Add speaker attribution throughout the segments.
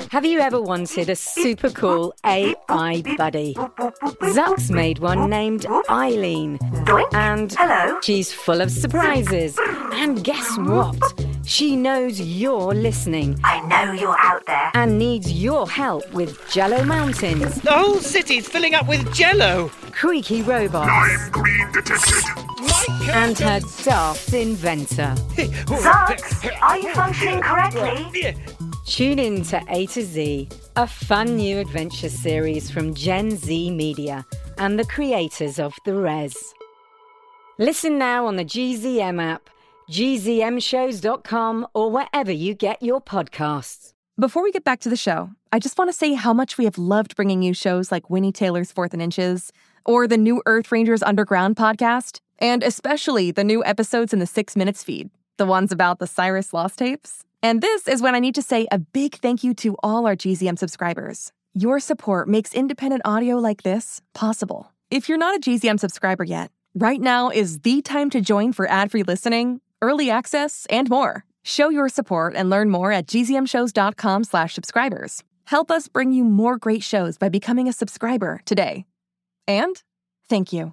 Speaker 1: Have you ever wanted a super cool AI buddy? Zuck's made one named Eileen. And she's full of surprises. And guess what? She knows you're listening.
Speaker 2: I know you're out there.
Speaker 1: And needs your help with Jello Mountains.
Speaker 3: The whole city's filling up with Jello.
Speaker 1: Creaky robots.
Speaker 4: I'm green detected.
Speaker 1: And her daft inventor.
Speaker 2: Zucks, are you functioning correctly?
Speaker 1: Tune in to A to Z, a fun new adventure series from Gen Z Media and the creators of The Res. Listen now on the GZM app, gzmshows.com, or wherever you get your podcasts.
Speaker 5: Before we get back to the show, I just want to say how much we have loved bringing you shows like Winnie Taylor's 4th and Inches, or the new Earth Rangers Underground podcast, and especially the new episodes in the 6 Minutes feed, the ones about the Cyrus Lost tapes. And this is when I need to say a big thank you to all our GZM subscribers. Your support makes independent audio like this possible. If you're not a GZM subscriber yet, right now is the time to join for ad-free listening, early access, and more. Show your support and learn more at gzmshows.com/subscribers. Help us bring you more great shows by becoming a subscriber today. And thank you.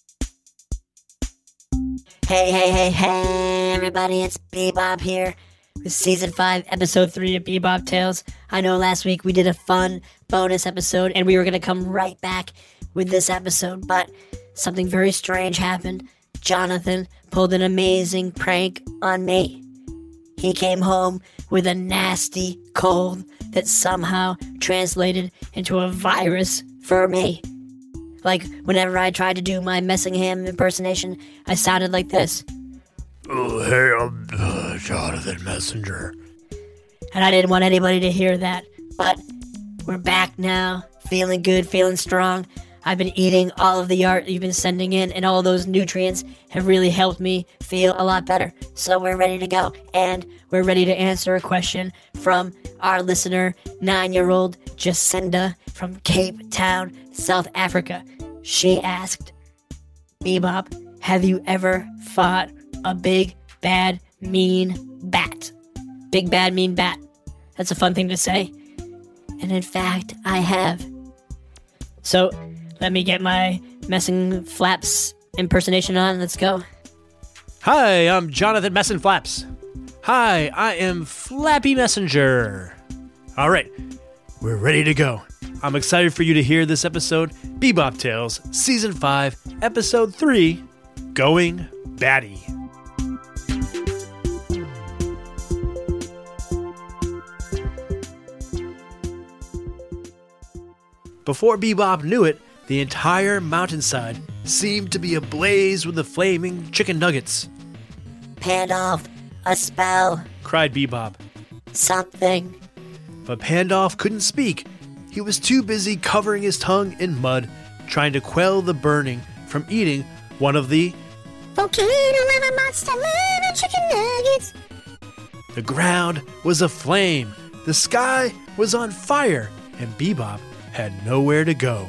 Speaker 6: Hey, everybody, it's Bebop here with Season 5, Episode 3 of Bebop Tales. I know last week we did a fun bonus episode, and we were going to come right back with this episode, but something very strange happened. Jonathan pulled an amazing prank on me. He came home with a nasty cold that somehow translated into a virus for me. Like, whenever I tried to do my Messingham impersonation, I sounded like this.
Speaker 7: Oh, hey, I'm Jonathan Messenger.
Speaker 6: And I didn't want anybody to hear that. But we're back now, feeling good, feeling strong. I've been eating all of the art you've been sending in, and all those nutrients have really helped me feel a lot better. So we're ready to go. And we're ready to answer a question from our listener, 9-year-old Jacinda from Cape Town, South Africa. She asked, Bebop, have you ever fought a big, bad, mean bat? Big, bad, mean bat. That's a fun thing to say. And in fact, I have. So, let me get my Messing Flaps impersonation on. Let's go.
Speaker 7: Hi, I'm Jonathan Messin Flaps. Hi, I am Flappy Messenger. All right, we're ready to go. I'm excited for you to hear this episode, Bebop Tales, Season 5, Episode 3, Going Batty. Before Bebop knew it, the entire mountainside seemed to be ablaze with the flaming chicken nuggets.
Speaker 6: Pandolf, a spell.
Speaker 7: Cried Bebop.
Speaker 6: Something.
Speaker 7: But Pandolf couldn't speak. He was too busy covering his tongue in mud, trying to quell the burning from eating one of the
Speaker 6: Volcano Lava Monster Lava Chicken Nuggets.
Speaker 7: The ground was aflame, the sky was on fire, and Bebop had nowhere to go.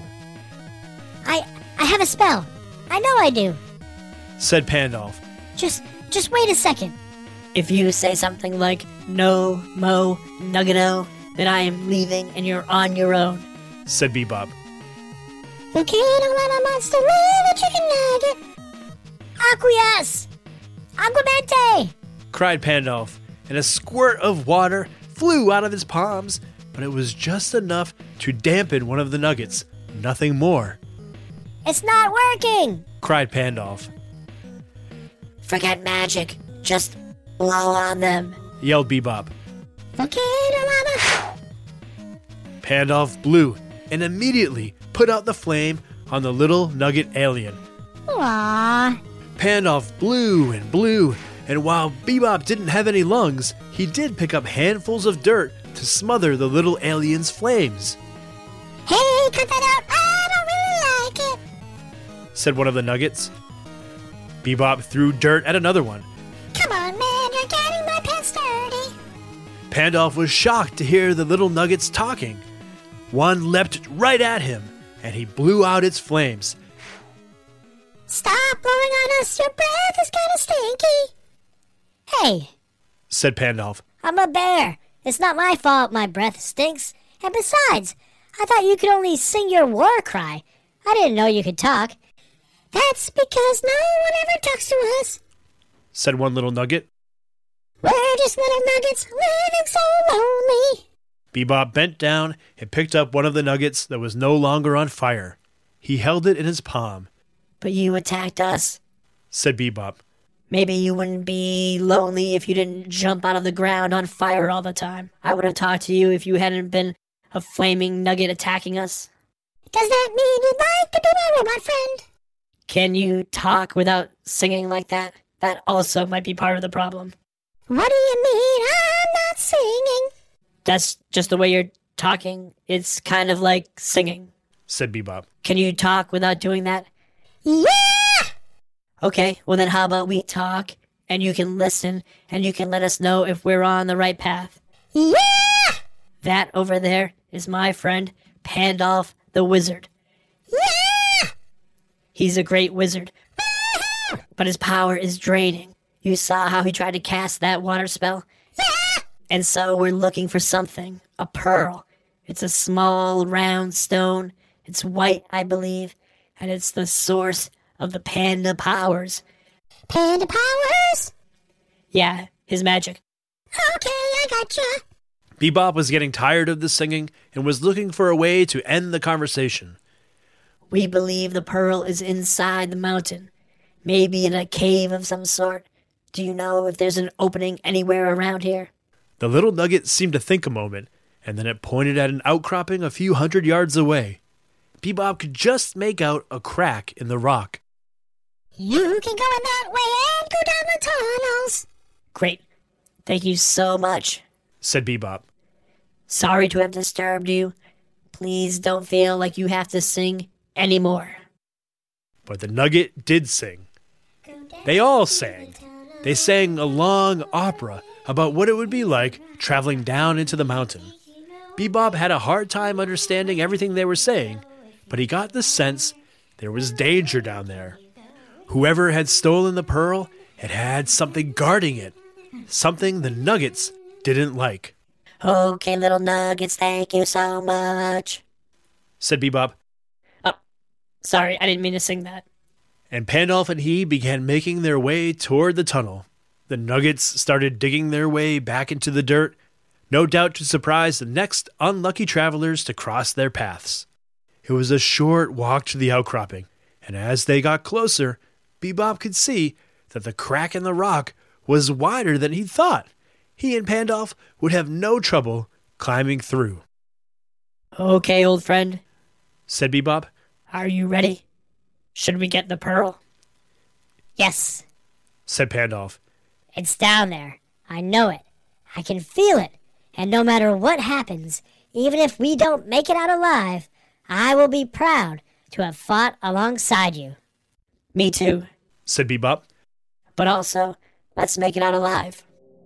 Speaker 8: I have a spell. I know I do.
Speaker 7: Said Pandolf.
Speaker 8: Just wait a second.
Speaker 6: If you say something like, no, mo, nuggeto, then I am leaving and you're on your own.
Speaker 7: Said Bebop.
Speaker 8: Volcano Lava Monster Lava Chicken Nugget. Acquiesce. Aguamente.
Speaker 7: Cried Pandolf, and a squirt of water flew out of his palms, but it was just enough to dampen one of the nuggets, nothing more.
Speaker 8: It's not working.
Speaker 7: Cried Pandolf.
Speaker 6: Forget magic. Just blow on them.
Speaker 7: Yelled Bebop.
Speaker 8: Volcano Lava.
Speaker 7: Pandolf blew and immediately put out the flame on the little nugget alien.
Speaker 8: Aww.
Speaker 7: Pandolf blew, and while Bebop didn't have any lungs, he did pick up handfuls of dirt to smother the little alien's flames.
Speaker 8: Hey, cut that out. I don't really like it.
Speaker 7: Said one of the nuggets. Bebop threw dirt at another one.
Speaker 8: Come on, man, you're getting my pants dirty.
Speaker 7: Pandolf was shocked to hear the little nuggets talking. One leapt right at him, and he blew out its flames.
Speaker 8: Stop blowing on us. Your breath is kind of stinky. Hey,
Speaker 7: Said Pandolf.
Speaker 8: I'm a bear. It's not my fault my breath stinks. And besides, I thought you could only sing your war cry. I didn't know you could talk. That's because no one ever talks to us,
Speaker 7: said one little nugget.
Speaker 8: We're just little nuggets living so lonely.
Speaker 7: Bebop bent down and picked up one of the nuggets that was no longer on fire. He held it in his palm.
Speaker 6: But you attacked us,
Speaker 7: said Bebop.
Speaker 6: Maybe you wouldn't be lonely if you didn't jump out of the ground on fire all the time. I would have talked to you if you hadn't been a flaming nugget attacking us.
Speaker 8: Does that mean you'd like to be my robot friend?
Speaker 6: Can you talk without singing like that? That also might be part of the problem.
Speaker 8: What do you mean I'm not singing?
Speaker 6: That's just the way you're talking. It's kind of like singing,
Speaker 7: said Bebop.
Speaker 6: Can you talk without doing that?
Speaker 8: Yeah!
Speaker 6: Okay, well then how about we talk, and you can listen, and you can let us know if we're on the right path.
Speaker 8: Yeah!
Speaker 6: That over there is my friend, Pandolf the Wizard.
Speaker 8: Yeah!
Speaker 6: He's a great wizard, but his power is draining. You saw how he tried to cast that water spell?
Speaker 8: Yeah!
Speaker 6: And so we're looking for something, a pearl. It's a small, round stone. It's white, I believe, and it's the source of the panda powers.
Speaker 8: Panda powers?
Speaker 6: Yeah, his magic.
Speaker 8: Okay, I gotcha.
Speaker 7: Bebop was getting tired of the singing and was looking for a way to end the conversation.
Speaker 6: We believe the pearl is inside the mountain, maybe in a cave of some sort. Do you know if there's an opening anywhere around here?
Speaker 7: The little nugget seemed to think a moment, and then it pointed at an outcropping a few 100 yards away. Bebop could just make out a crack in the rock.
Speaker 8: You can go in that way and go down the tunnels.
Speaker 6: Great. Thank you so much,
Speaker 7: said Bebop.
Speaker 6: Sorry to have disturbed you. Please don't feel like you have to sing anymore.
Speaker 7: But the nugget did sing. They all sang. They sang a long opera about what it would be like traveling down into the mountain. Bebop had a hard time understanding everything they were saying, but he got the sense there was danger down there. Whoever had stolen the pearl had something guarding it, something the nuggets didn't like.
Speaker 6: Okay, little nuggets, thank you so much,
Speaker 7: said Bebop.
Speaker 6: Oh, sorry, I didn't mean to sing that.
Speaker 7: And Pandolf and he began making their way toward the tunnel. The nuggets started digging their way back into the dirt, no doubt to surprise the next unlucky travelers to cross their paths. It was a short walk to the outcropping, and as they got closer, Bebop could see that the crack in the rock was wider than he thought. He and Pandolf would have no trouble climbing through.
Speaker 6: Okay, old friend,
Speaker 7: said Bebop.
Speaker 6: Are you ready? Should we get the pearl?
Speaker 8: Yes,
Speaker 7: said Pandolf.
Speaker 8: It's down there. I know it. I can feel it. And no matter what happens, even if we don't make it out alive, I will be proud to have fought alongside you.
Speaker 6: Me too,
Speaker 7: said Bebop.
Speaker 6: But also, let's make it out alive.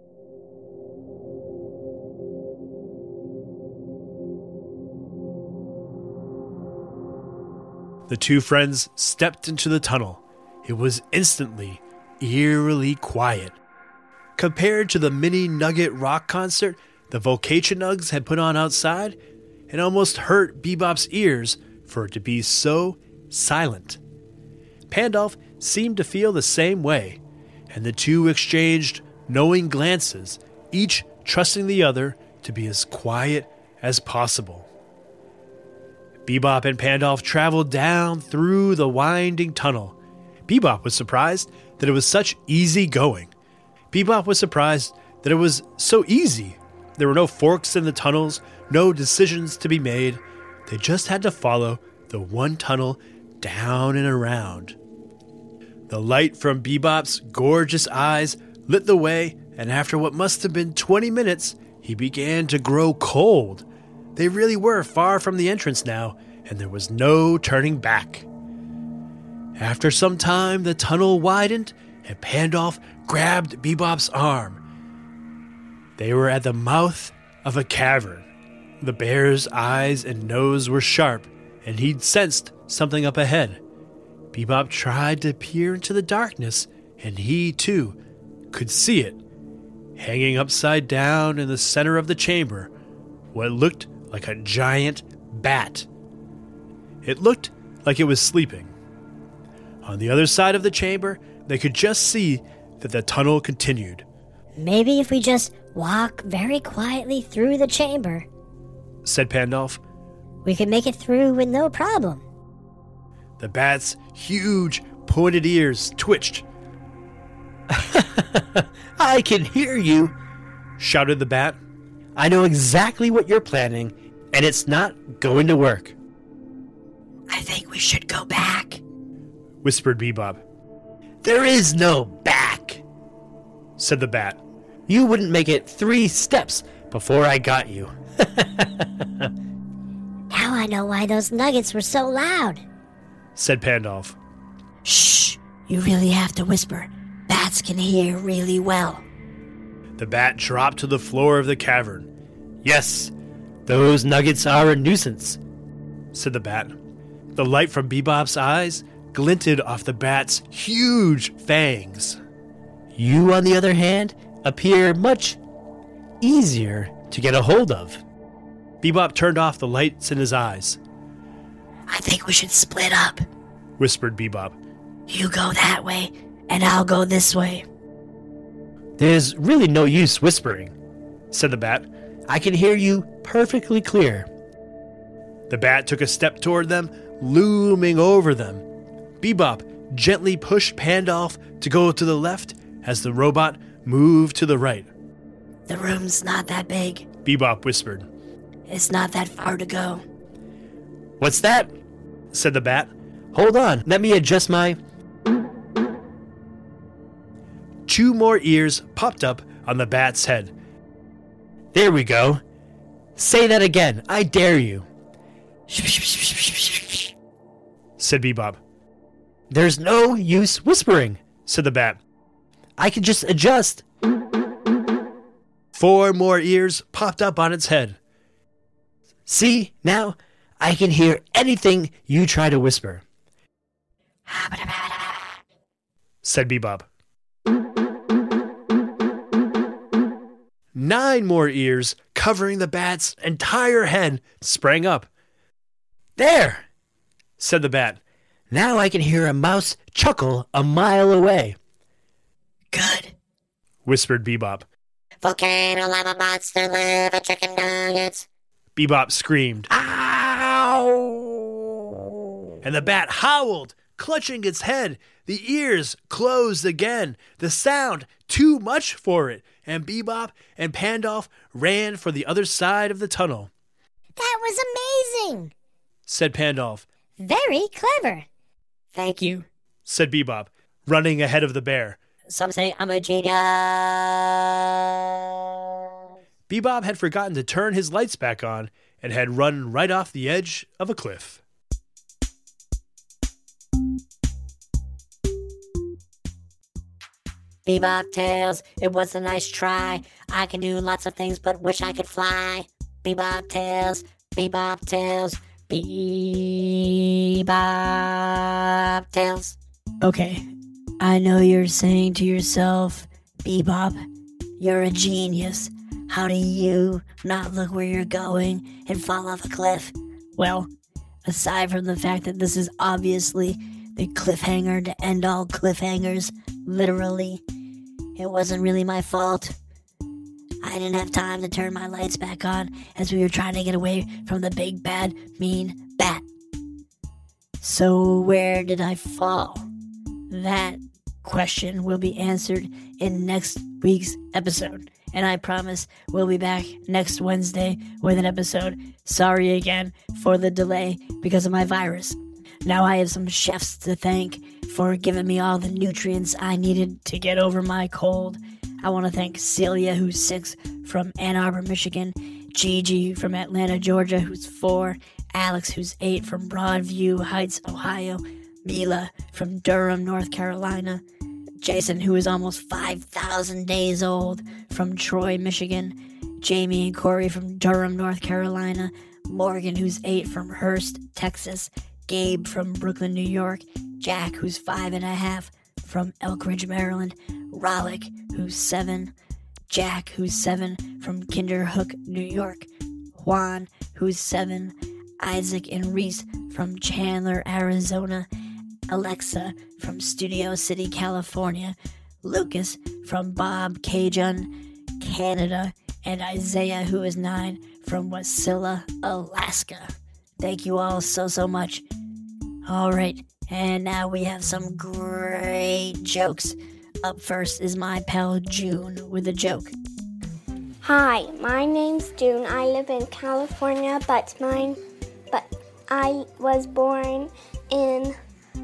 Speaker 7: The two friends stepped into the tunnel. It was instantly, eerily quiet. Compared to the mini Nugget rock concert the Volcationugs had put on outside, it almost hurt Bebop's ears for it to be so silent. Pandolf seemed to feel the same way, and the two exchanged knowing glances, each trusting the other to be as quiet as possible. Bebop and Pandolf traveled down through the winding tunnel. Bebop was surprised that it was such easy going. Bebop was surprised that it was so easy. There were no forks in the tunnels, no decisions to be made. They just had to follow the one tunnel down and around. The light from Bebop's gorgeous eyes lit the way, and after what must have been 20 minutes, he began to grow cold. They really were far from the entrance now, and there was no turning back. After some time, the tunnel widened, and Pandolf grabbed Bebop's arm. They were at the mouth of a cavern. The bear's eyes and nose were sharp, and he'd sensed something up ahead. Bebop tried to peer into the darkness, and he, too, could see it. hanging upside down in the center of the chamber, what looked like a giant bat. It looked like it was sleeping. On the other side of the chamber, they could just see that the tunnel continued.
Speaker 8: Maybe if we just walk very quietly through the chamber,
Speaker 7: said Pandolf.
Speaker 8: we could make it through with no problem.
Speaker 7: The bat's huge, pointed ears twitched.
Speaker 4: I can hear you,
Speaker 7: shouted the bat.
Speaker 4: I know exactly what you're planning, and it's not going to work.
Speaker 6: I think we should go back,
Speaker 7: whispered Bebop.
Speaker 4: There is no back,
Speaker 7: said the bat.
Speaker 4: You wouldn't make it 3 steps before I got you.
Speaker 8: Now I know why those nuggets were so loud,
Speaker 7: said Pandolf.
Speaker 6: Shh, you really have to whisper. Bats can hear really well.
Speaker 7: The bat dropped to the floor of the cavern.
Speaker 4: Yes, those nuggets are a nuisance,
Speaker 7: said the bat. The light from Bebop's eyes glinted off the bat's huge fangs.
Speaker 4: You, on the other hand, appear much easier to get a hold of.
Speaker 7: Bebop turned off the lights in his eyes.
Speaker 6: I think we should split up.
Speaker 7: Whispered Bebop.
Speaker 6: You go that way, and I'll go this way.
Speaker 4: There's really no use whispering,
Speaker 7: said the bat.
Speaker 4: I can hear you perfectly clear.
Speaker 7: The bat took a step toward them, looming over them. Bebop gently pushed Pandolf to go to the left as the robot moved to the right.
Speaker 6: The room's not that big.
Speaker 7: Bebop whispered.
Speaker 6: It's not that far to go.
Speaker 4: What's that?
Speaker 7: Said the bat.
Speaker 4: Hold on, let me adjust my...
Speaker 7: 2 more ears popped up on the bat's head.
Speaker 4: There we go. Say that again, I dare you.
Speaker 7: Said Bebop.
Speaker 4: There's no use whispering,
Speaker 7: said the bat.
Speaker 4: I can just adjust.
Speaker 7: 4 more ears popped up on its head.
Speaker 4: See, now I can hear anything you try to whisper,
Speaker 7: said Bebop. 9 more ears covering the bat's entire head sprang up.
Speaker 4: There,
Speaker 7: said the bat.
Speaker 4: Now I can hear a mouse chuckle a mile away.
Speaker 6: Good,
Speaker 7: whispered Bebop.
Speaker 9: Volcano, lava monster, liver, chicken nuggets.
Speaker 7: Bebop screamed.
Speaker 4: Ow!
Speaker 7: And the bat howled, clutching its head. The ears closed again. The sound too much for it. And Bebop and Pandolf ran for the other side of the tunnel.
Speaker 8: That was amazing,
Speaker 7: said Pandolf.
Speaker 8: Very clever.
Speaker 6: Thank you,
Speaker 7: said Bebop, running ahead of the bear.
Speaker 6: Some say I'm a genius.
Speaker 7: Bebop had forgotten to turn his lights back on and had run right off the edge of a cliff.
Speaker 9: Bebop Tails, it was a nice try. I can do lots of things, but wish I could fly. Bebop Tails, Bebop Tails, Bebop Tails.
Speaker 6: Okay, I know you're saying to yourself, Bebop, you're a genius. How do you not look where you're going and fall off a cliff? Well, aside from the fact that this is obviously the cliffhanger to end all cliffhangers, literally, it wasn't really my fault. I didn't have time to turn my lights back on as we were trying to get away from the big, bad, mean bat. So where did I fall? That question will be answered in next week's episode. And I promise we'll be back next Wednesday with an episode. Sorry again for the delay because of my virus. Now I have some chefs to thank for giving me all the nutrients I needed to get over my cold. I want to thank Celia, who's 6, from Ann Arbor, Michigan. Gigi from Atlanta, Georgia, who's 4. Alex, who's 8, from Broadview Heights, Ohio. Mila from Durham, North Carolina. Jason, who is almost 5,000 days old, from Troy, Michigan. Jamie and Corey from Durham, North Carolina. Morgan, who's 8, from Hurst, Texas. Gabe from Brooklyn, New York. Jack, who's 5.5, from Elk Ridge, Maryland. Rollick, who's 7, Jack, who's 7, from Kinderhook, New York. Juan, who's 7. Isaac and Reese from Chandler, Arizona. Alexa from Studio City, California. Lucas from Bob Cajun, Canada. And Isaiah, who is 9, from Wasilla, Alaska. Thank you all so much. All right, and now we have some great jokes. Up first is my pal June with a joke.
Speaker 10: Hi, my name's June. I live in California, but I was born in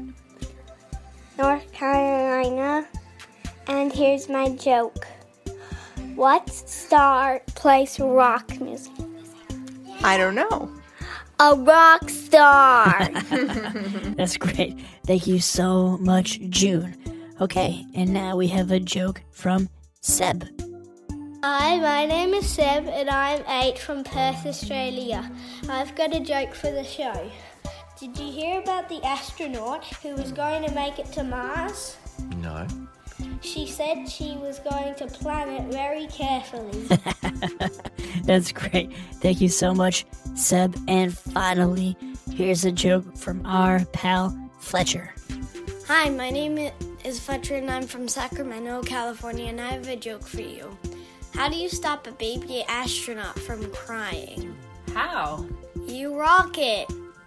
Speaker 10: North Carolina. And here's my joke. What star plays rock music?
Speaker 11: I don't know.
Speaker 10: A rock star.
Speaker 6: That's great. Thank you so much, June. Okay, and now we have a joke from Seb.
Speaker 10: Hi, my name is Seb and I'm 8 from Perth, Australia. I've got a joke for the show. Did you hear about the astronaut who was going to make it to Mars?
Speaker 12: No.
Speaker 10: She said she was going to plan it very carefully.
Speaker 6: That's great. Thank you so much, Seb. And finally, here's a joke from our pal Fletcher.
Speaker 10: Hi, my name is Fletcher and I'm from Sacramento, California, and I have a joke for you. How do you stop a baby astronaut from crying?
Speaker 11: How?
Speaker 10: You rock it.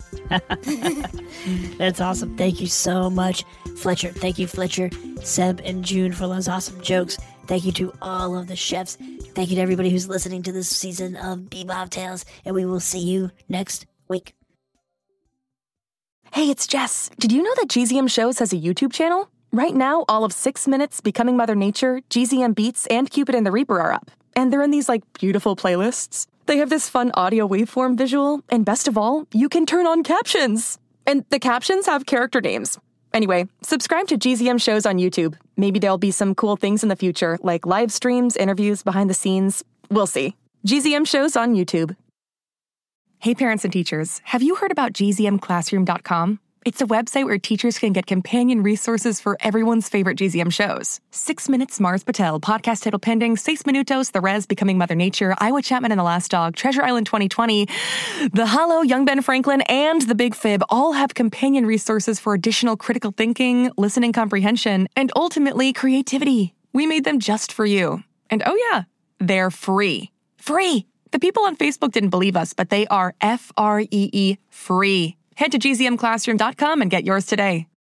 Speaker 6: That's awesome. Thank you so much, Fletcher. Thank you, Fletcher, Seb, and June for those awesome jokes. Thank you to all of the chefs. Thank you to everybody who's listening to this season of Bebop Tales, and we will see you next week.
Speaker 5: Hey, it's Jess. Did you know that GZM Shows has a YouTube channel? Right now, all of 6 Minutes, Becoming Mother Nature, GZM Beats, and Cupid and the Reaper are up. And they're in these, beautiful playlists. They have this fun audio waveform visual, and best of all, you can turn on captions. And the captions have character names. Anyway, subscribe to GZM Shows on YouTube. Maybe there'll be some cool things in the future, like live streams, interviews, behind the scenes. We'll see. GZM Shows on YouTube. Hey parents and teachers, have you heard about gzmclassroom.com? It's a website where teachers can get companion resources for everyone's favorite GZM shows. 6 Minutes, Mars Patel, Podcast Title Pending, 6 Minutos, The Res, Becoming Mother Nature, Iowa Chapman and the Last Dog, Treasure Island 2020, The Hollow, Young Ben Franklin, and The Big Fib all have companion resources for additional critical thinking, listening comprehension, and ultimately creativity. We made them just for you. And oh yeah, they're free. Free! The people on Facebook didn't believe us, but they are free. Head to gzmclassroom.com and get yours today.